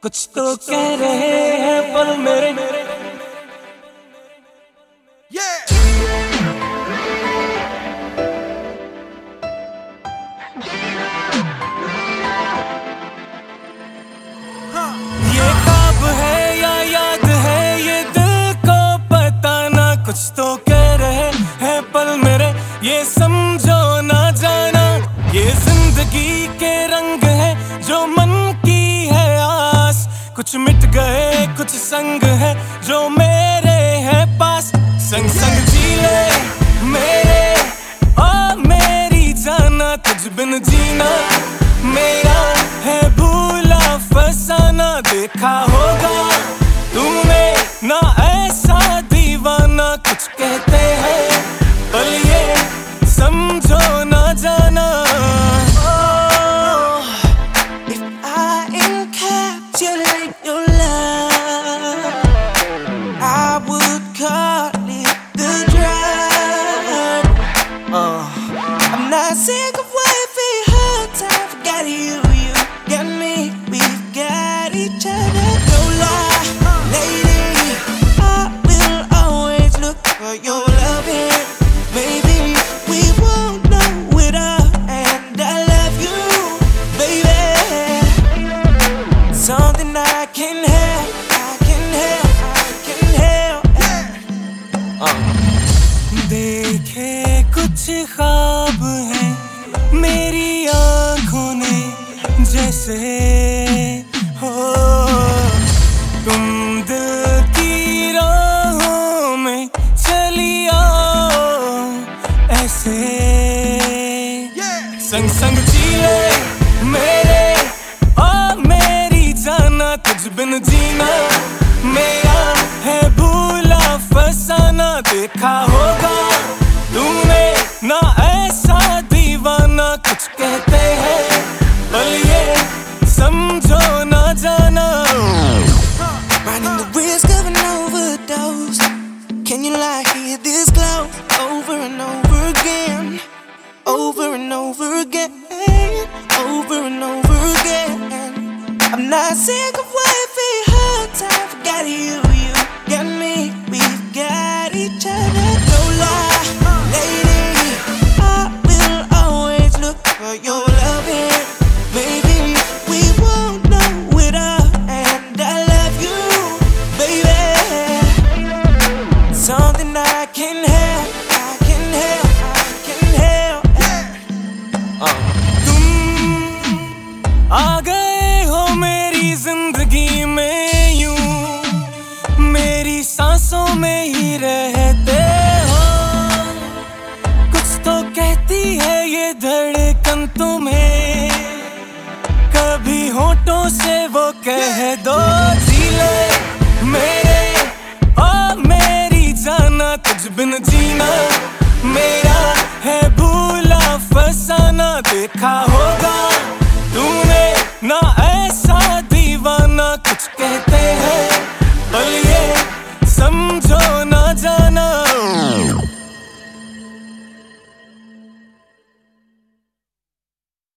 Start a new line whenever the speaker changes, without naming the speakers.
कुछ तो कह रहे हैं पल मेरे। ये ख्वाब है या याद है ये दिल को पता ना, कुछ तो कह रहे हैं पल मेरे, ये समझो ना जाना। ये जिंदगी के रंग है जो मन की है आस, कुछ मिट गए कुछ संग है जो मेरे हैं पास। संग संग जी ले मेरे ओ मेरी जाना, तुझ बिन जीना मेरा है भूला फसाना। देखा होगा तूने ना ऐसा दीवाना, कुछ कहते हैं पल ये समझो ना जाना।
Sick of waiting, hard time, forgot you got me, we've got each other. Don't lie, lady, I will always look for your loving. Maybe we won't know it all, and I love you, baby. Something I can help, I can help, I can help.
देखे कुछ ख्वाब हैं मेरी आँखों ने, जैसे हो तुम दिल की राहों में चली आओ ऐसे। संग संग जी ले मेरे ओ मेरी जाना, तुझ बिन जीना मेरा है भूला फसाना। देखा होगा तूने ना ऐसा दीवाना, कुछ कहते हैं पल ये समझो ना जाना।
Running the risk of an overdose. Can you lie here this close? Over and over again, over and over again, over and over again. I'm not sick of waiting, hard time, forgot you got me, we've got each other. Don't lie, lady, I will always look for your loving. Maybe we won't know it all, and I love you, baby. Something I can help, I can help, I can help.
तुम आ गए हो मेरी जिंदगी में, यूं मेरी सांसों में ही रहते हो। कुछ तो कहती है ये धड़कन तुम्हें, कभी होठों से वो कह दो जी ले मेरे ओ मेरी जाना, तुझ बिन जीना मेरा है भूला फसाना। देखा